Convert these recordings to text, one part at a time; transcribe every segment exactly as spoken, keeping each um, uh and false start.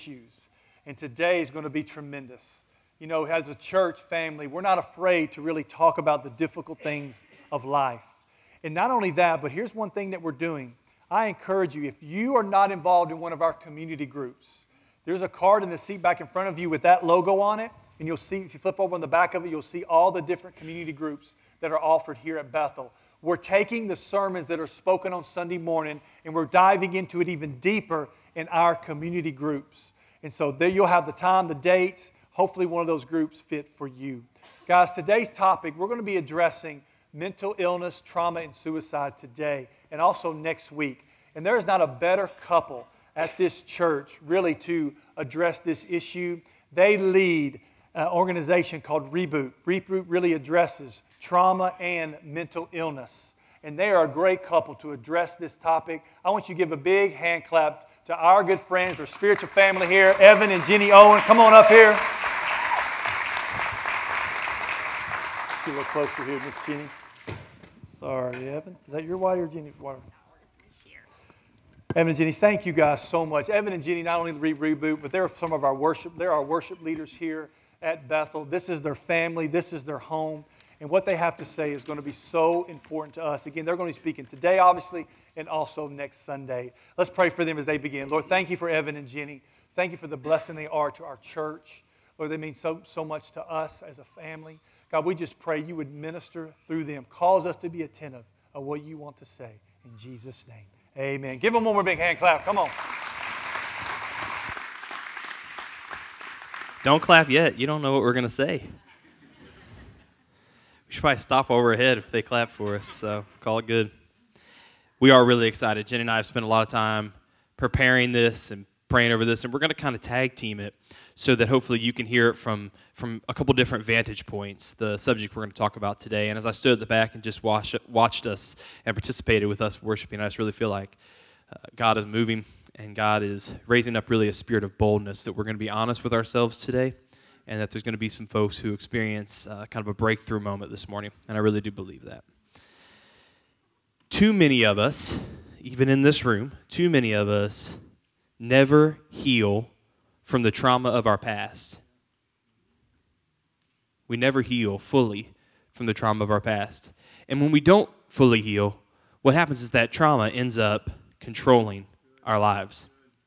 issues. And today is going to be tremendous. You know, as a church family, we're not afraid to really talk about the difficult things of life. And not only that, but here's one thing that we're doing. I encourage you, if you are not involved in one of our community groups, there's a card in the seat back in front of you with that logo on it, and you'll see, if you flip over on the back of it, you'll see all the different community groups that are offered here at Bethel. We're taking the sermons that are spoken on Sunday morning, and we're diving into it even deeper in our community groups. And so there you'll have the time, the dates. Hopefully one of those groups fit for you. Guys, today's topic, we're going to be addressing mental illness, trauma, and suicide today, and also next week. And there is not a better couple at this church really to address this issue. They lead an organization called Reboot. Reboot really addresses trauma and mental illness. And they are a great couple to address this topic. I want you to give a big hand clap to our good friends, our spiritual family here, Evan and Jenny Owen. Come on up here. Get a little closer here, Miss Jenny. Sorry, Evan. Is that your water or Jenny's water? Evan and Jenny, thank you guys so much. Evan and Jenny not only lead Reboot, but they're some of our worship. They're our worship leaders here at Bethel. This is their family. This is their home. And what they have to say is going to be so important to us. Again, they're going to be speaking today, obviously, and also next Sunday. Let's pray for them as they begin. Lord, thank you for Evan and Jenny. Thank you for the blessing they are to our church. Lord, they mean so, so much to us as a family. God, we just pray you would minister through them. Cause us to be attentive of what you want to say. In Jesus' name, amen. Give them one more big hand clap. Come on. Don't clap yet. You don't know what we're going to say. We should probably stop while we're ahead if they clap for us, so call it good. We are really excited. Jenny and I have spent a lot of time preparing this and praying over this, and we're going to kind of tag team it so that hopefully you can hear it from, from a couple different vantage points, the subject we're going to talk about today. And as I stood at the back and just watch, watched us and participated with us worshiping, I just really feel like uh, God is moving and God is raising up really a spirit of boldness that we're going to be honest with ourselves today, and that there's going to be some folks who experience uh, kind of a breakthrough moment this morning, and I really do believe that. Too many of us, even in this room, too many of us never heal from the trauma of our past. We never heal fully from the trauma of our past. And when we don't fully heal, what happens is that trauma ends up controlling our lives.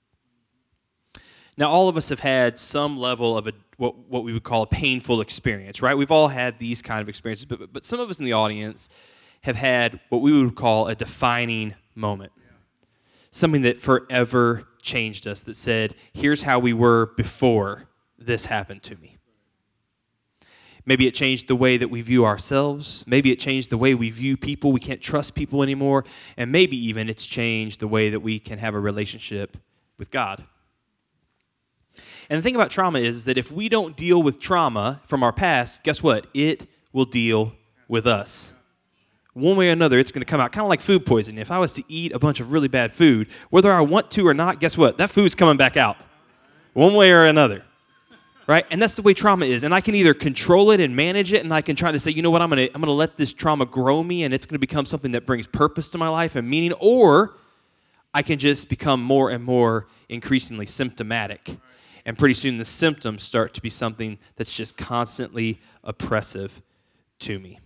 Now, all of us have had some level of a what, what we would call a painful experience, right? We've all had these kind of experiences, but, but some of us in the audience have had what we would call a defining moment. Something that forever changed us, that said, here's how we were before this happened to me. Maybe it changed the way that we view ourselves. Maybe it changed the way we view people. We can't trust people anymore. And maybe even it's changed the way that we can have a relationship with God. And the thing about trauma is that if we don't deal with trauma from our past, guess what? It will deal with us. One way or another, it's going to come out, kind of like food poisoning. If I was to eat a bunch of really bad food, whether I want to or not, guess what? That food's coming back out. One way or another. Right? And that's the way trauma is. And I can either control it and manage it, and I can try to say, you know what, I'm going to I'm going to let this trauma grow me, and it's going to become something that brings purpose to my life and meaning, or I can just become more and more increasingly symptomatic. And pretty soon the symptoms start to be something that's just constantly oppressive to me.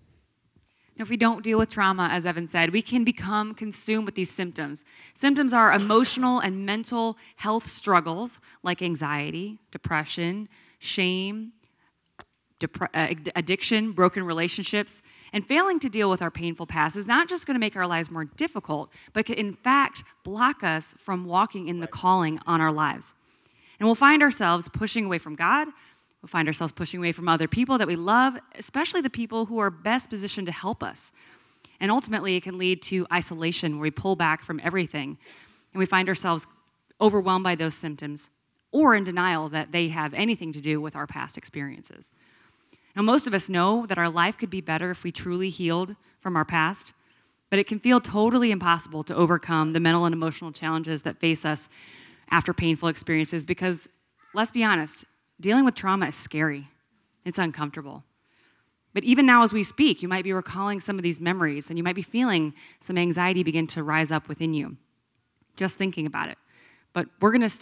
If we don't deal with trauma, as Evan said, we can become consumed with these symptoms. Symptoms are emotional and mental health struggles like anxiety, depression, shame, dep- uh, addiction, broken relationships. And failing to deal with our painful past is not just going to make our lives more difficult, but can in fact block us from walking in the calling on our lives. And we'll find ourselves pushing away from God. We'll find ourselves pushing away from other people that we love, especially the people who are best positioned to help us. And ultimately, it can lead to isolation, where we pull back from everything, and we find ourselves overwhelmed by those symptoms or in denial that they have anything to do with our past experiences. Now, most of us know that our life could be better if we truly healed from our past, but it can feel totally impossible to overcome the mental and emotional challenges that face us after painful experiences because, let's be honest, dealing with trauma is scary. It's uncomfortable. But even now as we speak, you might be recalling some of these memories, and you might be feeling some anxiety begin to rise up within you, just thinking about it. But we're going to start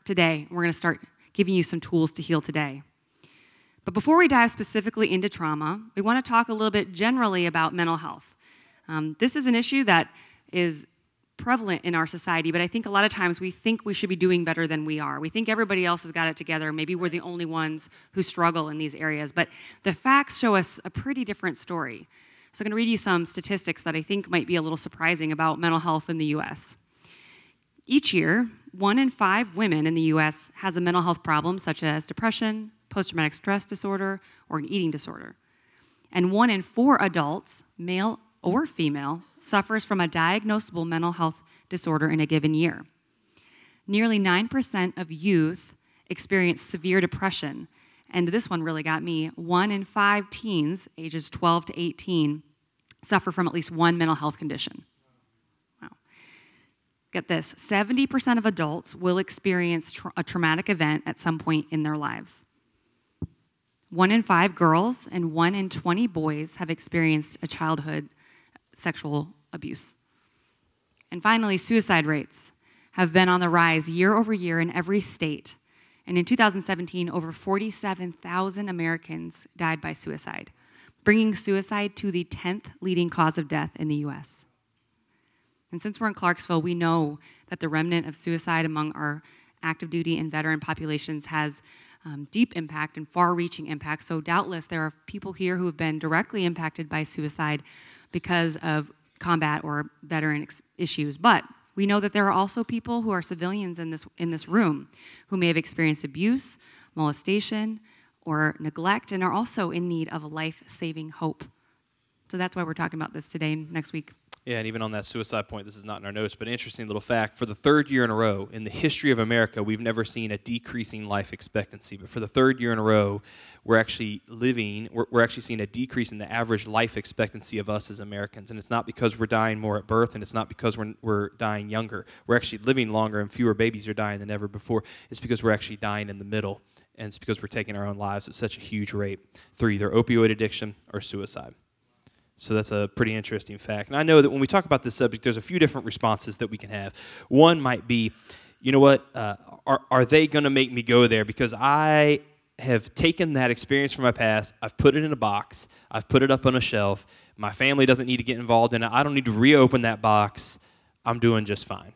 today. We're going to start giving you some tools to heal today. But before we dive specifically into trauma, we want to talk a little bit generally about mental health. Um, this is an issue that is prevalent in our society, but I think a lot of times we think we should be doing better than we are. We think everybody else has got it together. Maybe we're the only ones who struggle in these areas, but the facts show us a pretty different story. So I'm going to read you some statistics that I think might be a little surprising about mental health in the U S. Each year, one in five women in the U S has a mental health problem such as depression, post-traumatic stress disorder, or an eating disorder. And one in four adults, male or female, suffers from a diagnosable mental health disorder in a given year. Nearly nine percent of youth experience severe depression, and this one really got me. One in five teens, ages twelve to eighteen, suffer from at least one mental health condition. Wow. Get this, seventy percent of adults will experience tra- a traumatic event at some point in their lives. One in five girls and one in twenty boys have experienced a childhood sexual abuse. And finally, suicide rates have been on the rise year over year in every state. And in two thousand seventeen, over forty-seven thousand Americans died by suicide, bringing suicide to the tenth leading cause of death in the U S. And since we're in Clarksville, we know that the remnant of suicide among our active duty and veteran populations has um, deep impact and far-reaching impact. So doubtless there are people here who have been directly impacted by suicide because of combat or veteran ex- issues. But we know that there are also people who are civilians in this in this room who may have experienced abuse, molestation, or neglect, and are also in need of a life-saving hope. So that's why we're talking about this today and next week. Yeah, and even on that suicide point, this is not in our notes, but an interesting little fact. For the third year in a row, in the history of America, we've never seen a decreasing life expectancy. But for the third year in a row, we're actually living, we're, we're actually seeing a decrease in the average life expectancy of us as Americans. And it's not because we're dying more at birth, and it's not because we're, we're dying younger. We're actually living longer, and fewer babies are dying than ever before. It's because we're actually dying in the middle, and it's because we're taking our own lives at such a huge rate through either opioid addiction or suicide. So that's a pretty interesting fact. And I know that when we talk about this subject, there's a few different responses that we can have. One might be, you know what, uh, are, are they going to make me go there? Because I have taken that experience from my past, I've put it in a box, I've put it up on a shelf, my family doesn't need to get involved in it, I don't need to reopen that box, I'm doing just fine.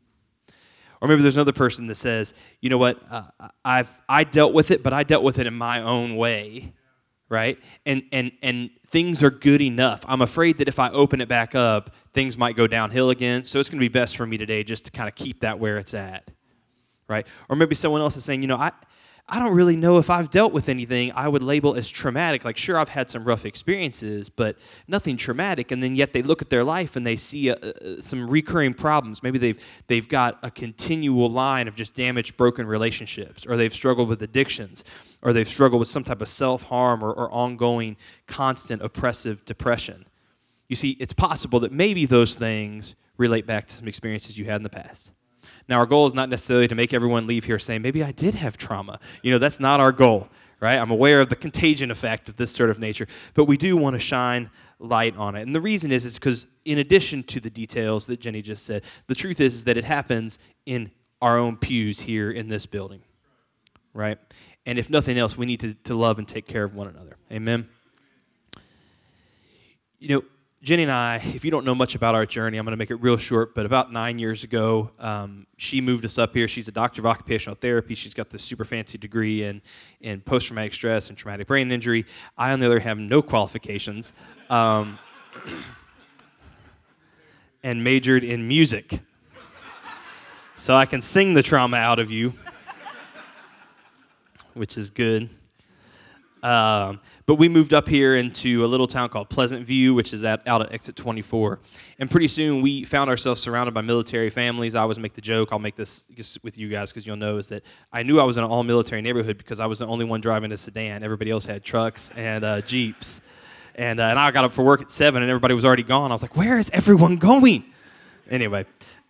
Or maybe there's another person that says, you know what, uh, I've I dealt with it, but I dealt with it in my own way. Right? And and and things are good enough. I'm afraid that if I open it back up, things might go downhill again. So it's going to be best for me today just to kind of keep that where it's at. Right? Or maybe someone else is saying, you know, I I don't really know if I've dealt with anything I would label as traumatic. Like, sure, I've had some rough experiences, but nothing traumatic. And then yet they look at their life and they see uh, some recurring problems. Maybe they've they've got a continual line of just damaged, broken relationships, or they've struggled with addictions, or they've struggled with some type of self-harm or, or ongoing, constant, oppressive depression. You see, it's possible that maybe those things relate back to some experiences you had in the past. Now, our goal is not necessarily to make everyone leave here saying, maybe I did have trauma. You know, that's not our goal, right? I'm aware of the contagion effect of this sort of nature, but we do want to shine light on it. And the reason is, is because in addition to the details that Jenny just said, the truth is, is that it happens in our own pews here in this building, right? And if nothing else, we need to, to love and take care of one another. Amen? You know, Jenny and I, if you don't know much about our journey, I'm going to make it real short, but about nine years ago, um, she moved us up here. She's a doctor of occupational therapy. She's got this super fancy degree in, in post-traumatic stress and traumatic brain injury. I, on the other hand, have no qualifications um, and majored in music. So I can sing the trauma out of you, which is good. Um, but we moved up here into a little town called Pleasant View, which is at, out at exit twenty-four. And pretty soon we found ourselves surrounded by military families. I always make the joke, I'll make this just with you guys because you'll know, is that I knew I was in an all-military neighborhood because I was the only one driving a sedan. Everybody else had trucks and uh, Jeeps. And, uh, and I got up for work at seven and everybody was already gone. I was like, where is everyone going? Anyway,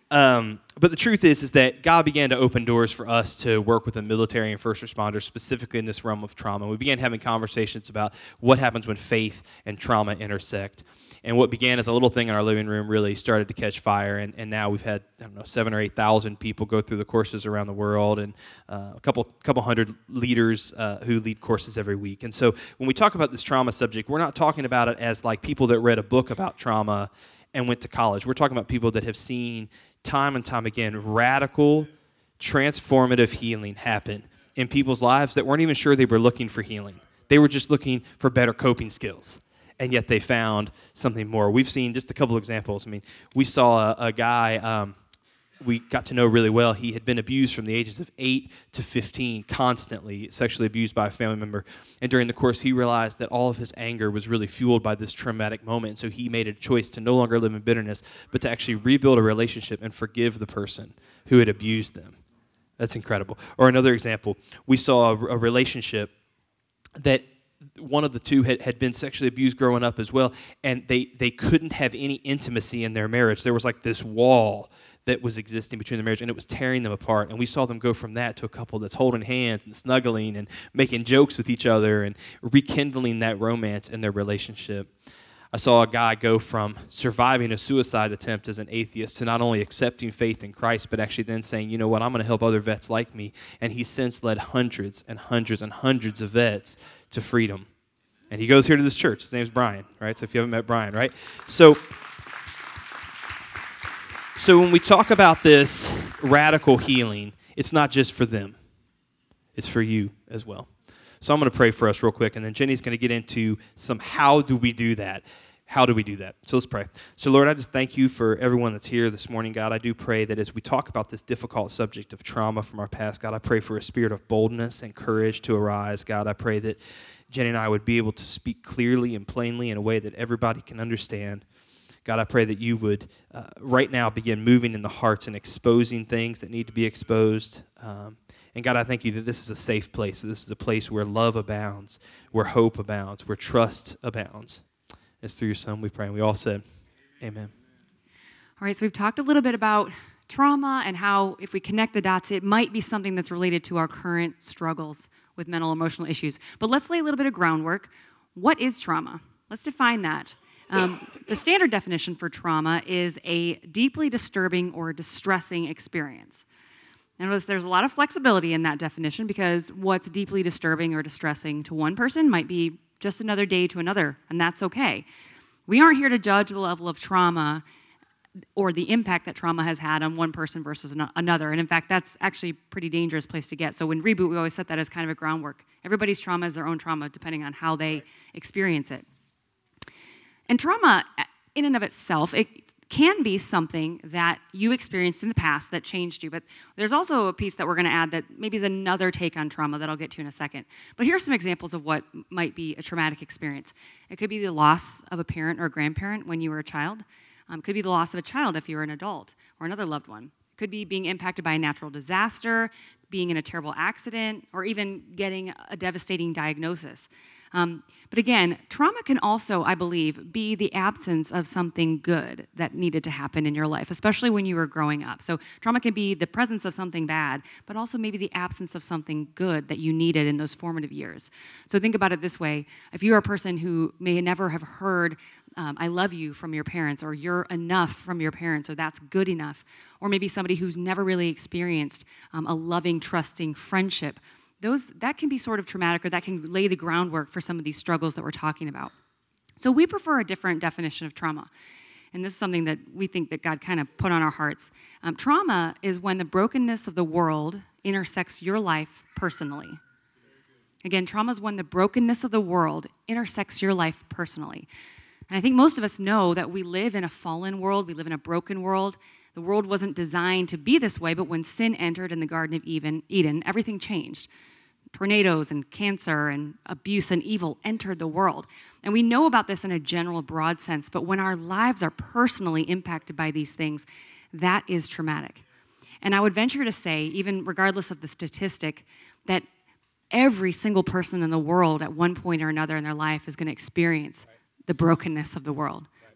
Um, but the truth is, is that God began to open doors for us to work with the military and first responders, specifically in this realm of trauma. We began having conversations about what happens when faith and trauma intersect. And what began as a little thing in our living room really started to catch fire, and, and now we've had, I don't know, seven or eight thousand people go through the courses around the world, and uh, a couple couple hundred leaders uh, who lead courses every week. And so when we talk about this trauma subject, we're not talking about it as like people that read a book about trauma and went to college. We're talking about people that have seen time and time again radical, transformative healing happen in people's lives that weren't even sure they were looking for healing. They were just looking for better coping skills. And yet they found something more. We've seen just a couple examples. I mean, we saw a, a guy um, we got to know really well. He had been abused from the ages of eight to fifteen, constantly sexually abused by a family member. And during the course, he realized that all of his anger was really fueled by this traumatic moment. So he made a choice to no longer live in bitterness, but to actually rebuild a relationship and forgive the person who had abused them. That's incredible. Or another example, we saw a, a relationship that one of the two had, had been sexually abused growing up as well, and they, they couldn't have any intimacy in their marriage. There was like this wall that was existing between the marriage, and it was tearing them apart. And we saw them go from that to a couple that's holding hands and snuggling and making jokes with each other and rekindling that romance in their relationship. I saw a guy go from surviving a suicide attempt as an atheist to not only accepting faith in Christ, but actually then saying, you know what, I'm going to help other vets like me. And he's since led hundreds and hundreds and hundreds of vets to freedom. And he goes here to this church. His name's Brian, right? So if you haven't met Brian, right? So, so when we talk about this radical healing, it's not just for them. It's for you as well. So I'm going to pray for us real quick, and then Jenny's going to get into some how do we do that. How do we do that? So let's pray. So, Lord, I just thank you for everyone that's here this morning, God. I do pray that as we talk about this difficult subject of trauma from our past, God, I pray for a spirit of boldness and courage to arise. God, I pray that Jenny and I would be able to speak clearly and plainly in a way that everybody can understand. God, I pray that you would uh, right now begin moving in the hearts and exposing things that need to be exposed. Um, And God, I thank you that this is a safe place. This is a place where love abounds, where hope abounds, where trust abounds. It's through your Son we pray. And we all said, amen. All right, so we've talked a little bit about trauma and how if we connect the dots, it might be something that's related to our current struggles with mental emotional issues. But let's lay a little bit of groundwork. What is trauma? Let's define that. Um, the standard definition for trauma is a deeply disturbing or distressing experience. Notice there's a lot of flexibility in that definition because what's deeply disturbing or distressing to one person might be just another day to another, and that's okay. We aren't here to judge the level of trauma or the impact that trauma has had on one person versus another. And in fact, that's actually a pretty dangerous place to get. So in Reboot, we always set that as kind of a groundwork. Everybody's trauma is their own trauma depending on how they experience it. And trauma, in and of itself, it can be something that you experienced in the past that changed you. But there's also a piece that we're going to add that maybe is another take on trauma that I'll get to in a second. But here are some examples of what might be a traumatic experience. It could be the loss of a parent or a grandparent when you were a child. Um, it could be the loss of a child if you were an adult or another loved one. It could be being impacted by a natural disaster, being in a terrible accident, or even getting a devastating diagnosis. Um, but again, trauma can also, I believe, be the absence of something good that needed to happen in your life, especially when you were growing up. So trauma can be the presence of something bad, but also maybe the absence of something good that you needed in those formative years. So think about it this way. If you're a person who may never have heard, um, I love you from your parents, or you're enough from your parents, or that's good enough, or maybe somebody who's never really experienced um, a loving, trusting friendship, Those that can be sort of traumatic, or that can lay the groundwork for some of these struggles that we're talking about. So we prefer a different definition of trauma. And this is something that we think that God kind of put on our hearts. Um, trauma is when the brokenness of the world intersects your life personally. Again, trauma is when the brokenness of the world intersects your life personally. And I think most of us know that we live in a fallen world. We live in a broken world. The world wasn't designed to be this way, but when sin entered in the Garden of Eden, everything changed. Tornadoes and cancer and abuse and evil entered the world. And we know about this in a general, broad sense, but when our lives are personally impacted by these things, that is traumatic. And I would venture to say, even regardless of the statistic, that every single person in the world at one point or another in their life is going to experience the brokenness of the world.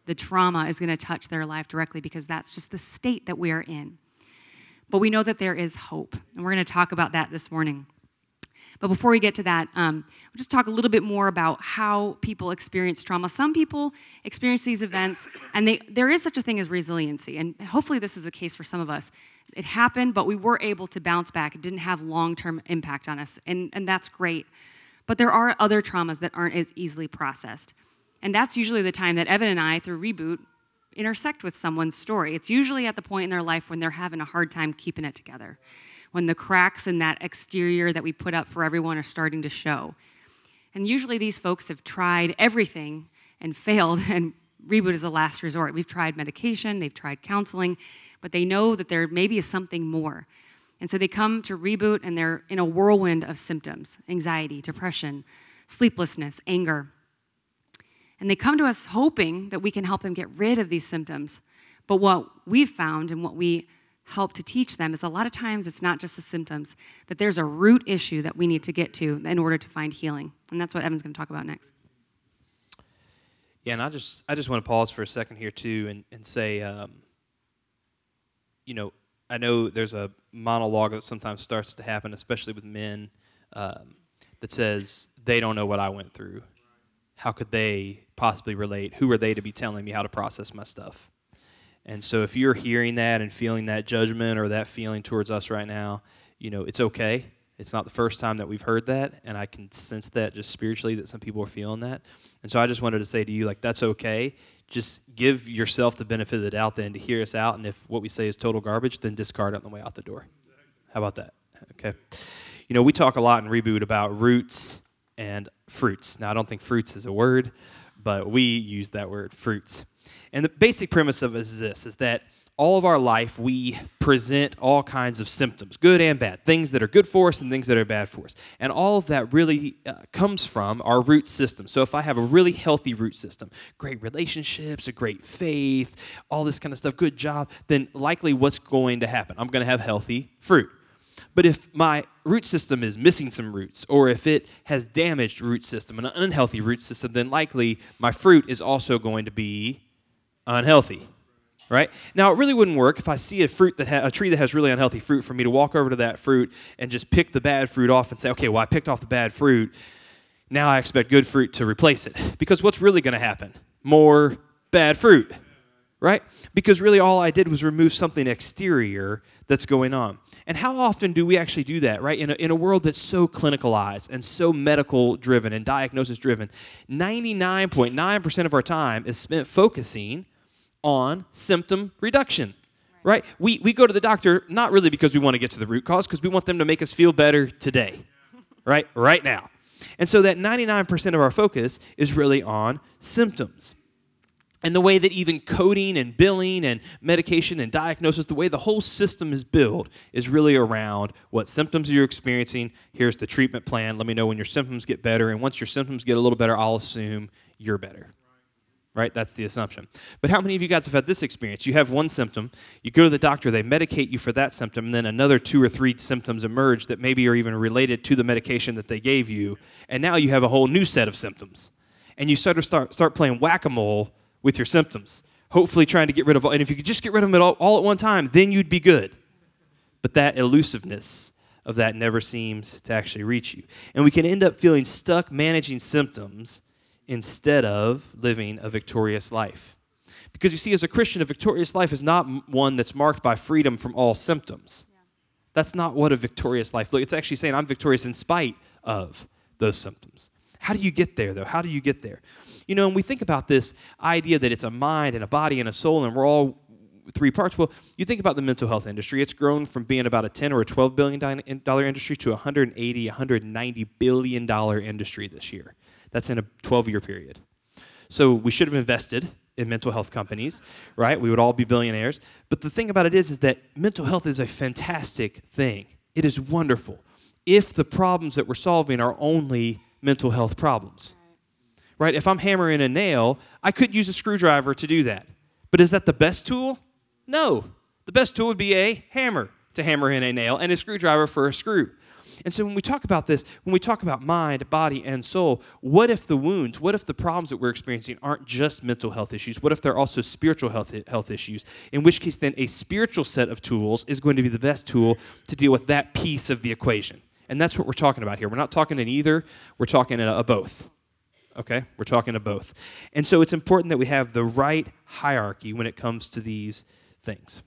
the trauma is going to touch their life directly because that's just the state that we are in. But we know that there is hope, and we're going to talk about that this morning. But before we get to that, um, we'll just talk a little bit more about how people experience trauma. Some people experience these events, and they, there is such a thing as resiliency, and hopefully this is the case for some of us. It happened, but we were able to bounce back. It didn't have long-term impact on us, and, and that's great. But there are other traumas that aren't as easily processed, and that's usually the time that Evan and I, through Reboot, intersect with someone's story. It's usually at the point in their life when they're having a hard time keeping it together, when the cracks in that exterior that we put up for everyone are starting to show. And usually these folks have tried everything and failed, and Reboot is a last resort. We've tried medication, they've tried counseling, but they know that there maybe is something more. And so they come to Reboot, and they're in a whirlwind of symptoms: anxiety, depression, sleeplessness, anger. And they come to us hoping that we can help them get rid of these symptoms. But what we've found and what we help to teach them is a lot of times it's not just the symptoms, that there's a root issue that we need to get to in order to find healing. And that's what Evan's going to talk about next. Yeah, and I just I just want to pause for a second here, too, and, and say, um, you know, I know there's a monologue that sometimes starts to happen, especially with men, um, that says, they don't know what I went through. How could they possibly relate? Who are they to be telling me how to process my stuff? And so if you're hearing that and feeling that judgment or that feeling towards us right now, you know, it's okay. It's not the first time that we've heard that, and I can sense that just spiritually that some people are feeling that. And so I just wanted to say to you, like, that's okay. Just give yourself the benefit of the doubt then to hear us out, and if what we say is total garbage, then discard it on the way out the door. How about that? Okay. You know, we talk a lot in Reboot about roots and fruits. Now, I don't think fruits is a word, but we use that word, fruits. And the basic premise of it is this, is that all of our life we present all kinds of symptoms, good and bad, things that are good for us and things that are bad for us. And all of that really uh, comes from our root system. So if I have a really healthy root system, great relationships, a great faith, all this kind of stuff, good job, then likely what's going to happen? I'm going to have healthy fruit. But if my root system is missing some roots, or if it has damaged root system, an unhealthy root system, then likely my fruit is also going to be unhealthy, right? Now, it really wouldn't work if I see a fruit that ha- a tree that has really unhealthy fruit for me to walk over to that fruit and just pick the bad fruit off and say, okay, well, I picked off the bad fruit. Now I expect good fruit to replace it. Because what's really going to happen? More bad fruit, right? Because really all I did was remove something exterior that's going on. And how often do we actually do that, right? In a, in a world that's so clinicalized and so medical-driven and diagnosis-driven, ninety-nine point nine percent of our time is spent focusing on symptom reduction, right? We, we go to the doctor not really because we want to get to the root cause, because we want them to make us feel better today, right? Right now. And so that ninety-nine percent of our focus is really on symptoms. And the way that even coding and billing and medication and diagnosis, the way the whole system is built is really around what symptoms you're experiencing. Here's the treatment plan. Let me know when your symptoms get better. And once your symptoms get a little better, I'll assume you're better. Right? That's the assumption. But how many of you guys have had this experience? You have one symptom, you go to the doctor, they medicate you for that symptom, and then another two or three symptoms emerge that maybe are even related to the medication that they gave you, and now you have a whole new set of symptoms. And you start to start, start playing whack-a-mole with your symptoms, hopefully trying to get rid of all. And if you could just get rid of them all, all at one time, then you'd be good. But that elusiveness of that never seems to actually reach you. And we can end up feeling stuck managing symptoms instead of living a victorious life. Because you see, as a Christian, a victorious life is not one that's marked by freedom from all symptoms. Yeah. That's not what a victorious life looks. It's actually saying I'm victorious in spite of those symptoms. How do you get there, though? How do you get there? You know, and we think about this idea that it's a mind and a body and a soul, and we're all three parts. Well, you think about the mental health industry. It's grown from being about a ten or a twelve billion dollars industry to a one hundred eighty, one hundred ninety billion dollars industry this year. That's in a twelve-year period. So we should have invested in mental health companies, right? We would all be billionaires. But the thing about it is, is that mental health is a fantastic thing. It is wonderful if the problems that we're solving are only mental health problems. Right? If I'm hammering a nail, I could use a screwdriver to do that. But is that the best tool? No. The best tool would be a hammer to hammer in a nail and a screwdriver for a screw. And so when we talk about this, when we talk about mind, body, and soul, what if the wounds, what if the problems that we're experiencing aren't just mental health issues? What if they're also spiritual health, health issues? In which case, then a spiritual set of tools is going to be the best tool to deal with that piece of the equation. And that's what we're talking about here. We're not talking an either, we're talking a, a both. Okay? We're talking a both. And so it's important that we have the right hierarchy when it comes to these things.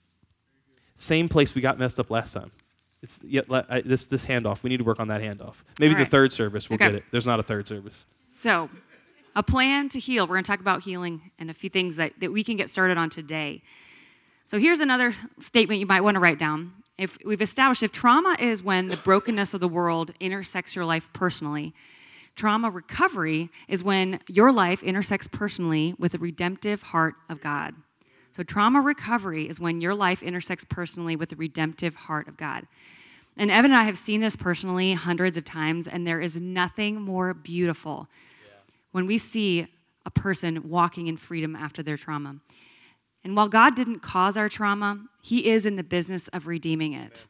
Same place we got messed up last time. It's yet I, this this handoff. We need to work on that handoff. Maybe All right. the third service we'll Okay. get it. There's not a third service. So, a plan to heal. We're going to talk about healing and a few things that, that we can get started on today. So here's another statement you might want to write down. If we've established if trauma is when the brokenness of the world intersects your life personally, trauma recovery is when your life intersects personally with the redemptive heart of God. So trauma recovery is when your life intersects personally with the redemptive heart of God. And Evan and I have seen this personally hundreds of times, and there is nothing more beautiful yeah. when we see a person walking in freedom after their trauma. And while God didn't cause our trauma, he is in the business of redeeming it.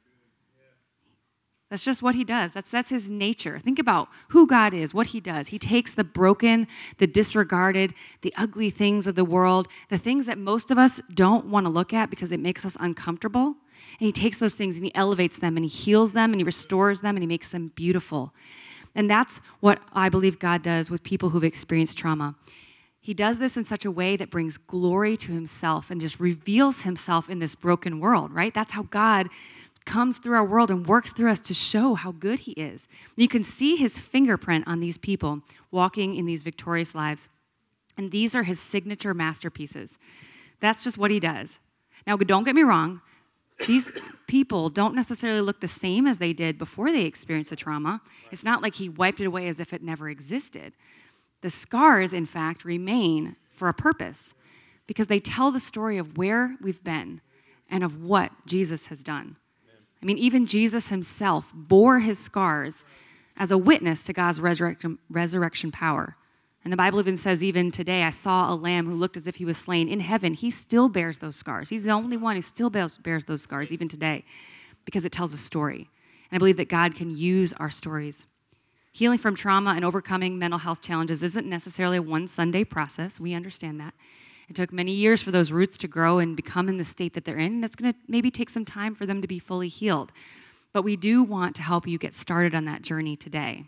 That's just what he does. That's that's his nature. Think about who God is, what he does. He takes the broken, the disregarded, the ugly things of the world, the things that most of us don't want to look at because it makes us uncomfortable. And he takes those things and he elevates them and he heals them and he restores them and he makes them beautiful. And that's what I believe God does with people who've experienced trauma. He does this in such a way that brings glory to himself and just reveals himself in this broken world, right? That's how God comes through our world and works through us to show how good he is. You can see his fingerprint on these people walking in these victorious lives. And these are his signature masterpieces. That's just what he does. Now, don't get me wrong. These people don't necessarily look the same as they did before they experienced the trauma. It's not like he wiped it away as if it never existed. The scars, in fact, remain for a purpose because they tell the story of where we've been and of what Jesus has done. I mean, even Jesus himself bore his scars as a witness to God's resurrection, resurrection power. And the Bible even says, even today, I saw a lamb who looked as if he was slain. In heaven, he still bears those scars. He's the only one who still bears, bears those scars, even today, because it tells a story. And I believe that God can use our stories. Healing from trauma and overcoming mental health challenges isn't necessarily a one Sunday process. We understand that. It took many years for those roots to grow and become in the state that they're in, and it's going to maybe take some time for them to be fully healed. But we do want to help you get started on that journey today.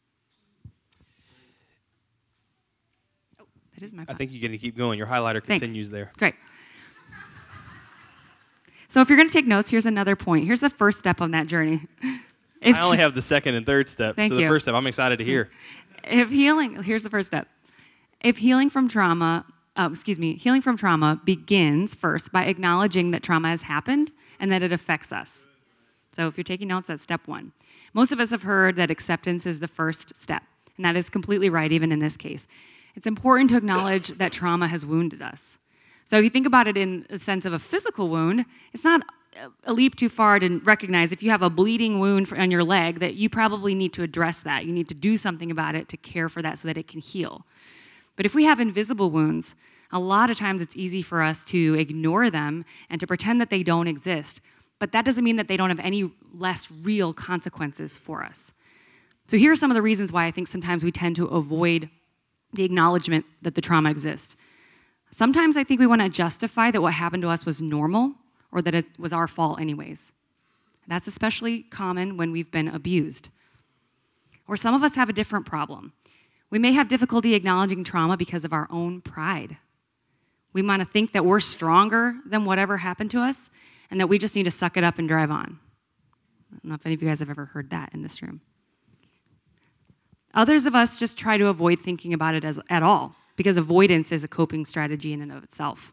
Oh, that is my I think you're going to keep going. Your highlighter Thanks. continues there. Great. So if you're going to take notes, here's another point. Here's the first step on that journey. If I only have the second and third step. Thank so the you. first step, I'm excited to hear. If healing, here's the first step. If healing from trauma Uh, excuse me, healing from trauma begins first by acknowledging that trauma has happened and that it affects us. So if you're taking notes, that's step one. Most of us have heard that acceptance is the first step, and that is completely right, even in this case. It's important to acknowledge that trauma has wounded us. So if you think about it in the sense of a physical wound, it's not a leap too far to recognize if you have a bleeding wound on your leg that you probably need to address that. You need to do something about it to care for that so that it can heal. But if we have invisible wounds, a lot of times it's easy for us to ignore them and to pretend that they don't exist. But that doesn't mean that they don't have any less real consequences for us. So here are some of the reasons why I think sometimes we tend to avoid the acknowledgement that the trauma exists. Sometimes I think we want to justify that what happened to us was normal or that it was our fault anyways. That's especially common when we've been abused. Or some of us have a different problem. We may have difficulty acknowledging trauma because of our own pride. We want to think that we're stronger than whatever happened to us and that we just need to suck it up and drive on. I don't know if any of you guys have ever heard that in this room. Others of us just try to avoid thinking about it as, at all because avoidance is a coping strategy in and of itself.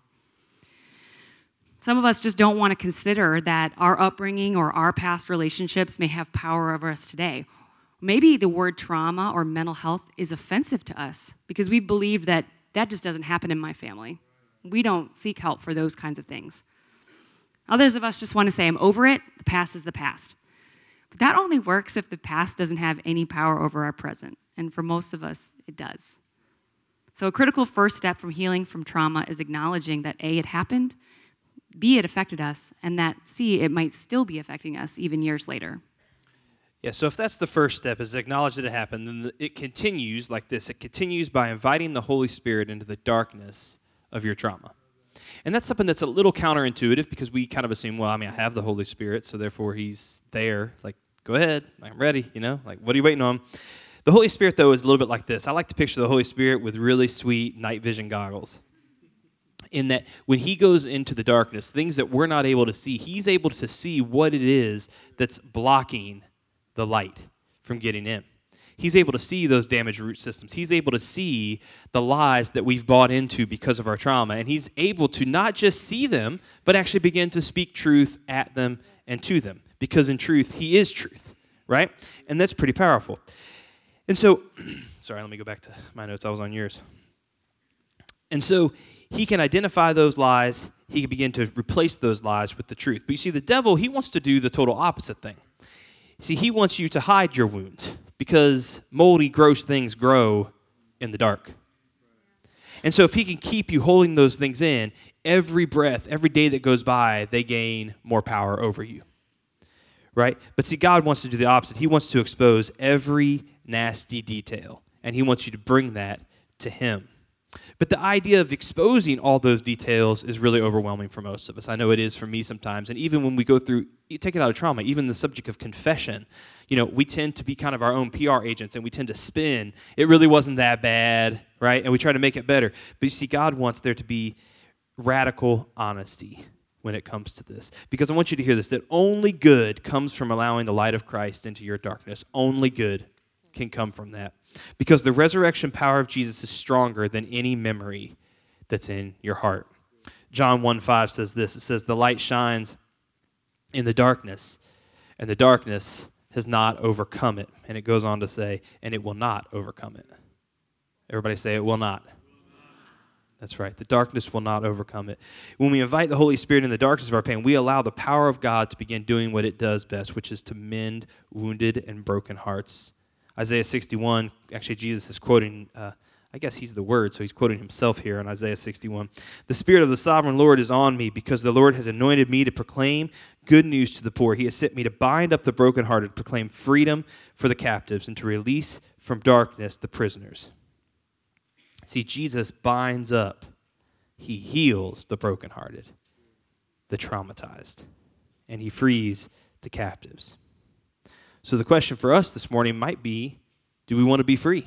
Some of us just don't want to consider that our upbringing or our past relationships may have power over us today. Maybe the word trauma or mental health is offensive to us because we believe that that just doesn't happen in my family. We don't seek help for those kinds of things. Others of us just want to say, I'm over it, the past is the past. But that only works if the past doesn't have any power over our present. And for most of us, it does. So a critical first step from healing from trauma is acknowledging that A, it happened, B, it affected us, and that C, it might still be affecting us even years later. Yeah, so if that's the first step, is acknowledge that it happened, then it continues like this. It continues by inviting the Holy Spirit into the darkness of your trauma. And that's something that's a little counterintuitive because we kind of assume, well, I mean, I have the Holy Spirit, so therefore he's there. Like, go ahead, I'm ready, you know? Like, what are you waiting on? The Holy Spirit, though, is a little bit like this. I like to picture the Holy Spirit with really sweet night vision goggles. In that when he goes into the darkness, things that we're not able to see, he's able to see what it is that's blocking the light from getting in. He's able to see those damaged root systems. He's able to see the lies that we've bought into because of our trauma. And he's able to not just see them, but actually begin to speak truth at them and to them. Because in truth, he is truth, right? And that's pretty powerful. And so, sorry, let me go back to my notes. I was on yours. And so he can identify those lies. He can begin to replace those lies with the truth. But you see, the devil, he wants to do the total opposite thing. See, he wants you to hide your wounds because moldy, gross things grow in the dark. And so if he can keep you holding those things in, every breath, every day that goes by, they gain more power over you. Right? But see, God wants to do the opposite. He wants to expose every nasty detail, and he wants you to bring that to him. But the idea of exposing all those details is really overwhelming for most of us. I know it is for me sometimes. And even when we go through, you take it out of trauma, even the subject of confession, you know, we tend to be kind of our own P R agents, and we tend to spin. It really wasn't that bad, right? And we try to make it better. But you see, God wants there to be radical honesty when it comes to this. Because I want you to hear this, that only good comes from allowing the light of Christ into your darkness. Only good can come from that. Because the resurrection power of Jesus is stronger than any memory that's in your heart. John one five says this. It says, the light shines in the darkness, and the darkness has not overcome it. And it goes on to say, and it will not overcome it. Everybody say, it will not. That's right. The darkness will not overcome it. When we invite the Holy Spirit in the darkness of our pain, we allow the power of God to begin doing what it does best, which is to mend wounded and broken hearts. Isaiah sixty-one, actually Jesus is quoting, uh, I guess he's the word, so he's quoting himself here in Isaiah sixty-one. The Spirit of the sovereign Lord is on me because the Lord has anointed me to proclaim good news to the poor. He has sent me to bind up the brokenhearted, to proclaim freedom for the captives, and to release from darkness the prisoners. See, Jesus binds up, he heals the brokenhearted, the traumatized, and he frees the captives. So the question for us this morning might be, do we want to be free?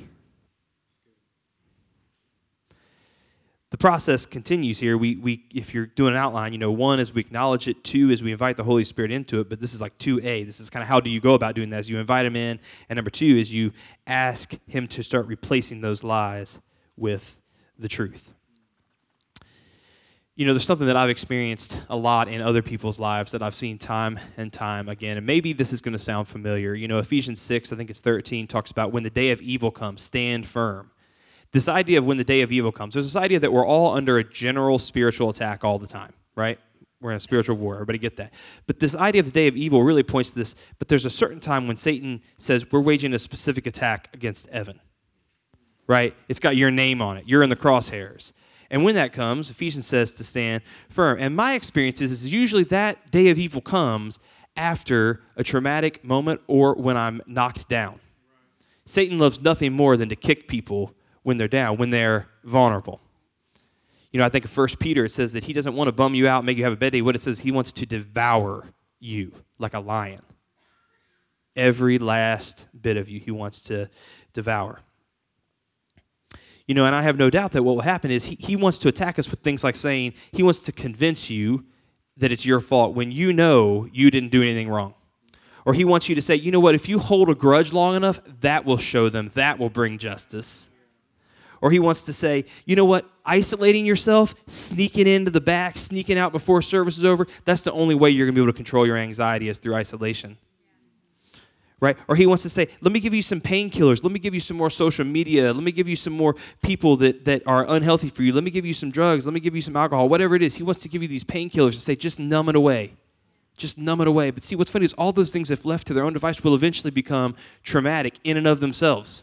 The process continues here. We, we, if you're doing an outline, you know, one is we acknowledge it. Two is we invite the Holy Spirit into it. But this is like two A. This is kind of how do you go about doing that? As you invite him in. And number two is you ask him to start replacing those lies with the truth. You know, there's something that I've experienced a lot in other people's lives that I've seen time and time again. And maybe this is going to sound familiar. You know, Ephesians six, I think it's thirteen, talks about when the day of evil comes, stand firm. This idea of when the day of evil comes, there's this idea that we're all under a general spiritual attack all the time, right? We're in a spiritual war. Everybody get that. But this idea of the day of evil really points to this. But there's a certain time when Satan says we're waging a specific attack against Evan, right? It's got your name on it. You're in the crosshairs. And when that comes, Ephesians says to stand firm. And my experience is, is usually that day of evil comes after a traumatic moment or when I'm knocked down. Right. Satan loves nothing more than to kick people when they're down, when they're vulnerable. You know, I think of First Peter, it says that he doesn't want to bum you out, make you have a bad day. What it says, he wants to devour you like a lion. Every last bit of you he wants to devour. You know, and I have no doubt that what will happen is he, he wants to attack us with things like saying, he wants to convince you that it's your fault when you know you didn't do anything wrong. Or he wants you to say, you know what, if you hold a grudge long enough, that will show them, that will bring justice. Or he wants to say, you know what, isolating yourself, sneaking into the back, sneaking out before service is over, that's the only way you're going to be able to control your anxiety is through isolation. Right? Or he wants to say, let me give you some painkillers. Let me give you some more social media. Let me give you some more people that, that are unhealthy for you. Let me give you some drugs. Let me give you some alcohol. Whatever it is, he wants to give you these painkillers and say, just numb it away. Just numb it away. But see, what's funny is all those things, if left to their own device, will eventually become traumatic in and of themselves.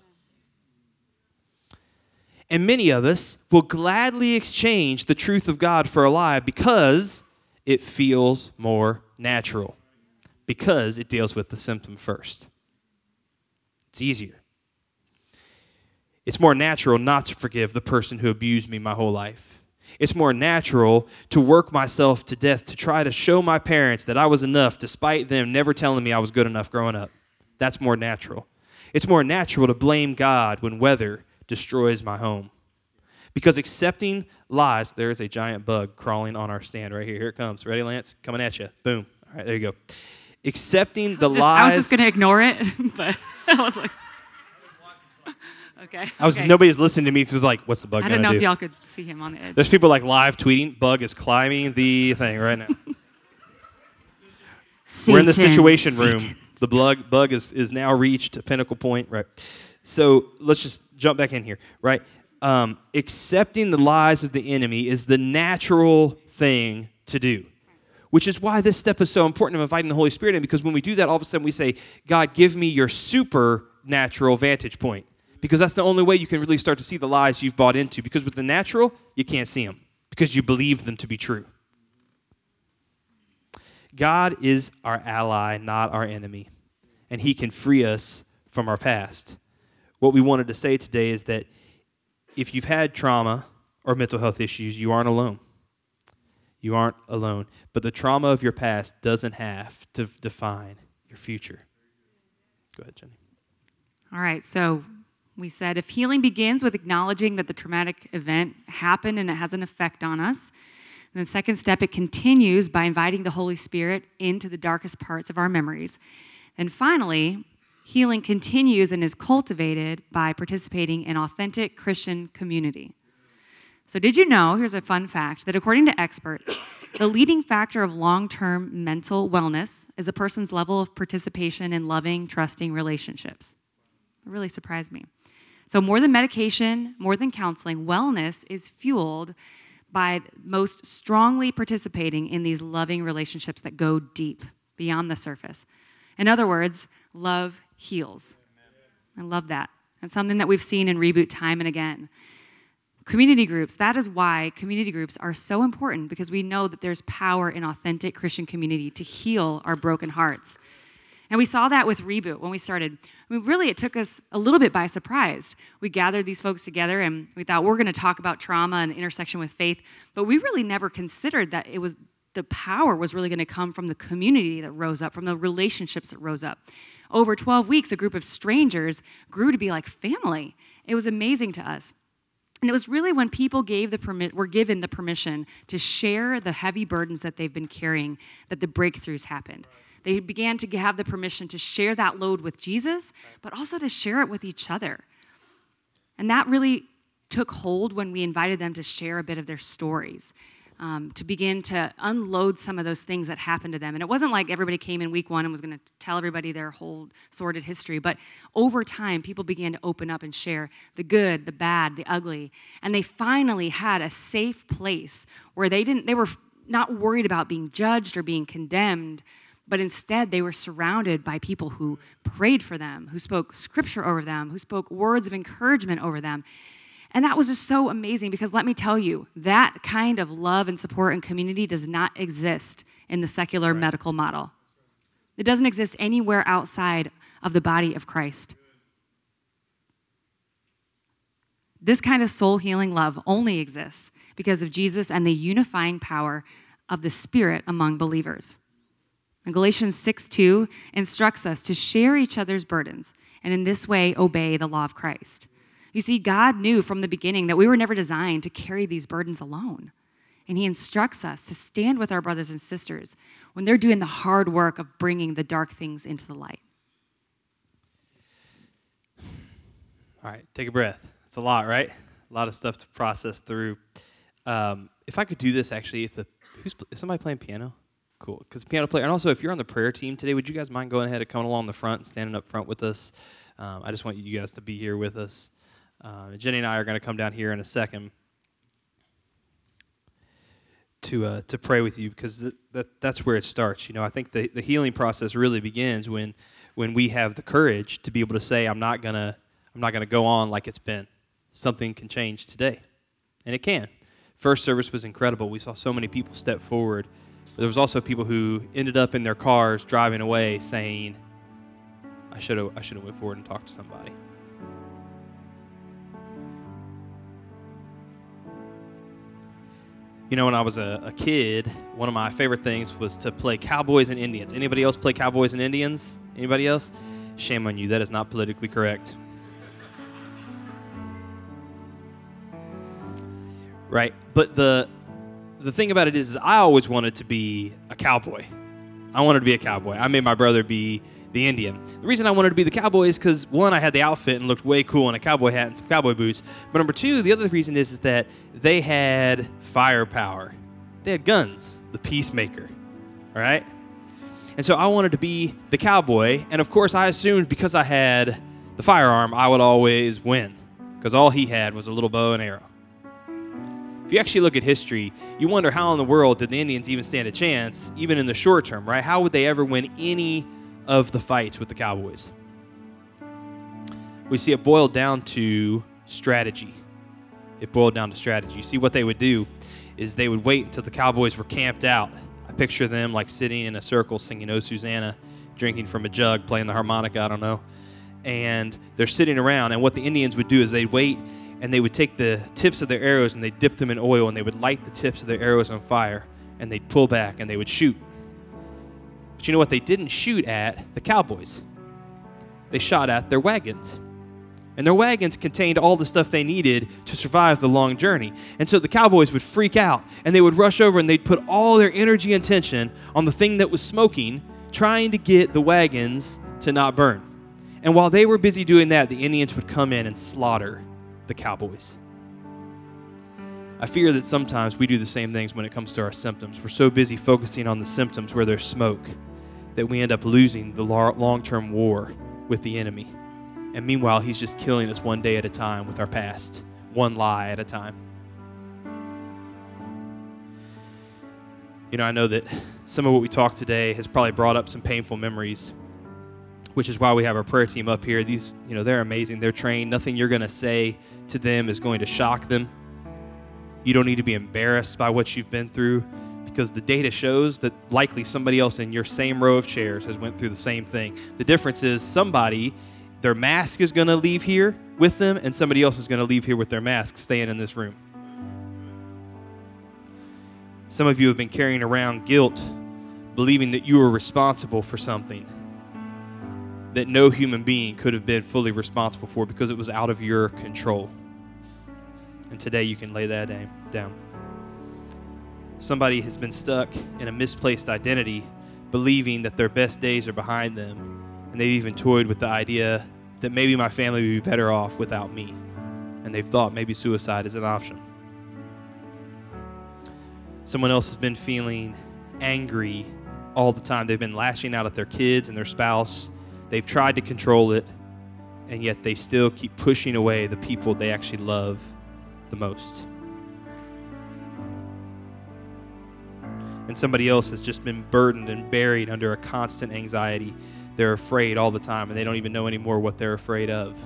And many of us will gladly exchange the truth of God for a lie because it feels more natural. Because it deals with the symptom first. It's easier. It's more natural not to forgive the person who abused me my whole life. It's more natural to work myself to death to try to show my parents that I was enough despite them never telling me I was good enough growing up. That's more natural. It's more natural to blame God when weather destroys my home. Because accepting lies, there is a giant bug crawling on our stand right here. Here it comes. Ready, Lance? Coming at you. Boom. All right, there you go. Accepting the just, lies. I was just going to ignore it, but I was like, okay. I was okay. Nobody's listening to me because it was like, what's the bug I going didn't to know do? if y'all could see him on the edge. There's people like live tweeting, bug is climbing the thing right now. We're in the situation room. Satan. The bug, bug is, is now reached a pinnacle point, right? So let's just jump back in here, right? Um, accepting the lies of the enemy is the natural thing to do, which is why this step is so important of inviting the Holy Spirit in, because when we do that, all of a sudden we say, God, give me your supernatural vantage point, because that's the only way you can really start to see the lies you've bought into, because with the natural, you can't see them because you believe them to be true. God is our ally, not our enemy, and he can free us from our past. What we wanted to say today is that if you've had trauma or mental health issues, you aren't alone. You aren't alone. But the trauma of your past doesn't have to define your future. Go ahead, Jenny. All right, so we said if healing begins with acknowledging that the traumatic event happened and it has an effect on us, and the second step, it continues by inviting the Holy Spirit into the darkest parts of our memories. And finally, healing continues and is cultivated by participating in authentic Christian community. So did you know, here's a fun fact, that according to experts, the leading factor of long-term mental wellness is a person's level of participation in loving, trusting relationships. It really surprised me. So more than medication, more than counseling, wellness is fueled by most strongly participating in these loving relationships that go deep, beyond the surface. In other words, love heals. I love that. It's something that we've seen in Reboot time and again. Community groups, that is why community groups are so important, because we know that there's power in authentic Christian community to heal our broken hearts. And we saw that with Reboot when we started. I mean, really, it took us a little bit by surprise. We gathered these folks together, and we thought we're going to talk about trauma and the intersection with faith, but we really never considered that it was the power was really going to come from the community that rose up, from the relationships that rose up. Over twelve weeks, a group of strangers grew to be like family. It was amazing to us. And it was really when people gave the permi- were given the permission to share the heavy burdens that they've been carrying that the breakthroughs happened. They began to have the permission to share that load with Jesus, but also to share it with each other. And that really took hold when we invited them to share a bit of their stories, um, to begin to unload some of those things that happened to them. And it wasn't like everybody came in week one and was going to tell everybody their whole sordid history, but over time, people began to open up and share the good, the bad, the ugly. And they finally had a safe place where they didn't, they were not worried about being judged or being condemned, but instead they were surrounded by people who prayed for them, who spoke scripture over them, who spoke words of encouragement over them. And that was just so amazing, because let me tell you, that kind of love and support and community does not exist in the secular right. medical model. It doesn't exist anywhere outside of the body of Christ. This kind of soul healing love only exists because of Jesus and the unifying power of the Spirit among believers. And Galatians six two instructs us to share each other's burdens and in this way obey the law of Christ. You see, God knew from the beginning that we were never designed to carry these burdens alone. And he instructs us to stand with our brothers and sisters when they're doing the hard work of bringing the dark things into the light. All right, take a breath. It's a lot, right? A lot of stuff to process through. Um, if I could do this, actually, if the who's is somebody playing piano? Cool, because piano player. And also, if you're on the prayer team today, would you guys mind going ahead and coming along the front and standing up front with us? Um, I just want you guys to be here with us. Uh, Jenny and I are going to come down here in a second to uh, to pray with you, because th- that that's where it starts. You know, I think the, the healing process really begins when when we have the courage to be able to say, I'm not gonna I'm not gonna go on like it's been. Something can change today, and it can. First service was incredible. We saw so many people step forward. But there was also people who ended up in their cars driving away saying, I should have I should have went forward and talked to somebody. You know, when I was a, a kid, one of my favorite things was to play Cowboys and Indians. Anybody else play Cowboys and Indians? Anybody else? Shame on you. That is not politically correct. Right? But the the thing about it is, is I always wanted to be a cowboy. I wanted to be a cowboy. I made my brother be the Indian. The reason I wanted to be the cowboy is because, one, I had the outfit and looked way cool in a cowboy hat and some cowboy boots. But number two, the other reason is, is that they had firepower. They had guns, the Peacemaker, all right? And so I wanted to be the cowboy. And, of course, I assumed because I had the firearm, I would always win because all he had was a little bow and arrow. If you actually look at history, you wonder how in the world did the Indians even stand a chance, even in the short term, right? How would they ever win any of the fights with the Cowboys? We see it boiled down to strategy. It boiled down to strategy. You see, what they would do is they would wait until the Cowboys were camped out. I picture them like sitting in a circle singing "Oh Susanna," drinking from a jug, playing the harmonica, I don't know. And they're sitting around, and what the Indians would do is they'd wait and they would take the tips of their arrows and they'd dip them in oil and they would light the tips of their arrows on fire and they'd pull back and they would shoot. But you know what they didn't shoot at? The Cowboys. They shot at their wagons. And their wagons contained all the stuff they needed to survive the long journey. And so the Cowboys would freak out and they would rush over and they'd put all their energy and attention on the thing that was smoking, trying to get the wagons to not burn. And while they were busy doing that, the Indians would come in and slaughter the Cowboys. I fear that sometimes we do the same things when it comes to our symptoms. We're so busy focusing on the symptoms where there's smoke that we end up losing the long-term war with the enemy. And meanwhile, he's just killing us one day at a time with our past, one lie at a time. You know, I know that some of what we talked today has probably brought up some painful memories, which is why we have our prayer team up here. These, you know, they're amazing. They're trained. Nothing you're going to say to them is going to shock them. You don't need to be embarrassed by what you've been through because the data shows that likely somebody else in your same row of chairs has went through the same thing. The difference is somebody, their mask is going to leave here with them and somebody else is going to leave here with their mask staying in this room. Some of you have been carrying around guilt, believing that you were responsible for something that no human being could have been fully responsible for because it was out of your control. And today you can lay that down. Somebody has been stuck in a misplaced identity, believing that their best days are behind them, and they've even toyed with the idea that maybe my family would be better off without me. And they've thought maybe suicide is an option. Someone else has been feeling angry all the time. They've been lashing out at their kids and their spouse. They've tried to control it, and yet they still keep pushing away the people they actually love the most. And somebody else has just been burdened and buried under a constant anxiety. They're afraid all the time, and they don't even know anymore what they're afraid of.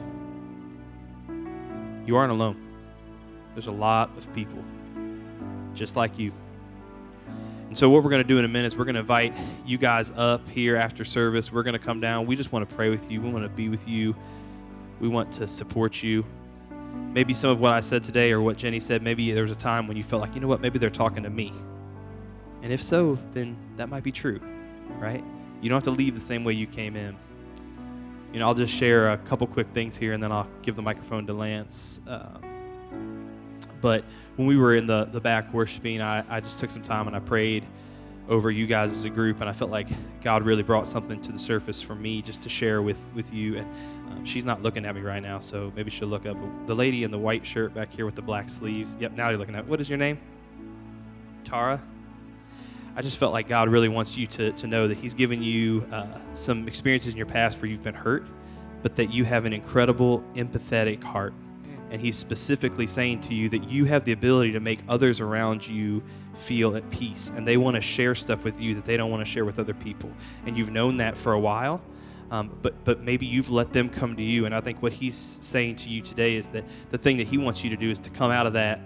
You aren't alone. There's a lot of people just like you. And so what we're going to do in a minute is we're going to invite you guys up here after service. We're going to come down. We just want to pray with you. We want to be with you. We want to support you. Maybe some of what I said today or what Jenny said, maybe there was a time when you felt like, you know what, maybe they're talking to me. And if so, then that might be true, right? You don't have to leave the same way you came in. You know, I'll just share a couple quick things here, and then I'll give the microphone to Lance. Um, but when we were in the, the back worshiping, I, I just took some time and I prayed over you guys as a group, and I felt like God really brought something to the surface for me just to share with, with you. And um, she's not looking at me right now, so maybe she'll look up. But the lady in the white shirt back here with the black sleeves. Yep, now you're looking at. What is your name? Tara? I just felt like God really wants you to, to know that he's given you uh, some experiences in your past where you've been hurt, but that you have an incredible empathetic heart. And he's specifically saying to you that you have the ability to make others around you feel at peace. And they want to share stuff with you that they don't want to share with other people. And you've known that for a while, um, but, but maybe you've let them come to you. And I think what he's saying to you today is that the thing that he wants you to do is to come out of that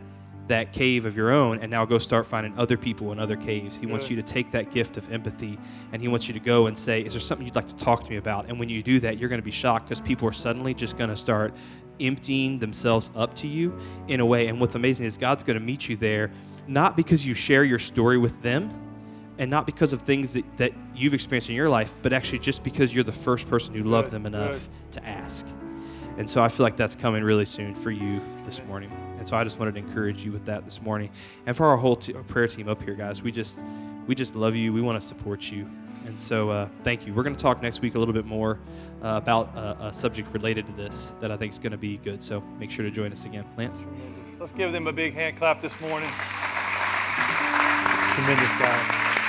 that cave of your own and now go start finding other people in other caves. He wants Good. you to take that gift of empathy, and he wants you to go and say, is there something you'd like to talk to me about? And when you do that, you're going to be shocked because people are suddenly just going to start emptying themselves up to you in a way. And what's amazing is God's going to meet you there, not because you share your story with them and not because of things that, that you've experienced in your life, but actually just because you're the first person who loved them enough to ask. And so I feel like that's coming really soon for you this morning. And so I just wanted to encourage you with that this morning. And for our whole t- our prayer team up here, guys, we just we just love you. We want to support you. And so uh, thank you. We're going to talk next week a little bit more uh, about uh, a subject related to this that I think is going to be good. So make sure to join us again. Lance? Tremendous. Let's give them a big hand clap this morning. Tremendous, guys.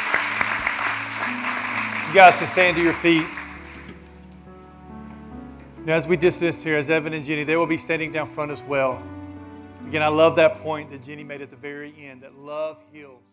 You guys can stand to your feet. Now, as we dismiss here, as Evan and Jenny, they will be standing down front as well. Again, I love that point that Jenny made at the very end, that love heals.